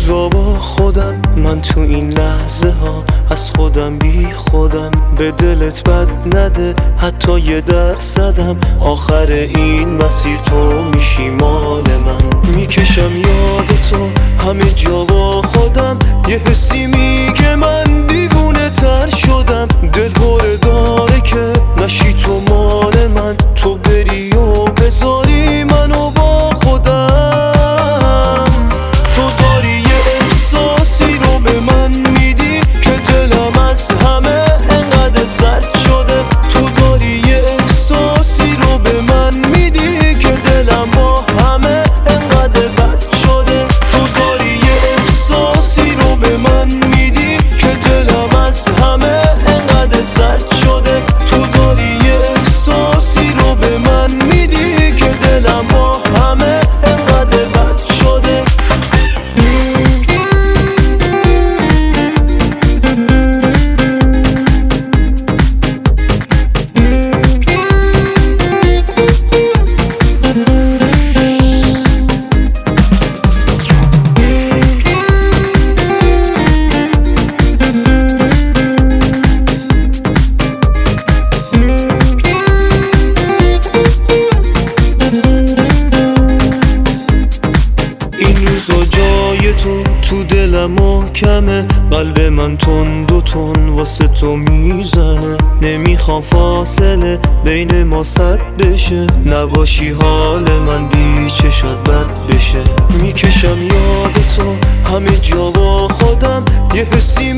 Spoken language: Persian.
روزا با خودم، من تو این لحظه ها از خودم بی خودم. به دلت بد نده حتی یه درصدم، آخر این مسیر تو میشی مال من. میکشم یاد تو همه جا با خودم، یه حسی میگه من دیوونه تر شدم. دل هره داره که نشی تو مال من، تو بری و بذاری منو با خودم. تو داری یه احساسی رو به من میدی که دلم از همه انقدر سرد شده. تو داری یه احساسی رو به من میدی که دلم با همه انقدر بد شده. تو داری یه احساسی رو به من میدی که دلم از همه انقدر سرد شده. تو داری یه احساسی رو به من میدی که دلم با همه انقدر بد شده. جای تو دلم محکمه، قلب من تند و تند واسه تو میزنه. نمیخوام فاصله بین ما صد بشه، نباشی حال من بی چشات بد بشه. میکشم یاد تو همه جا با خودم، یه حسی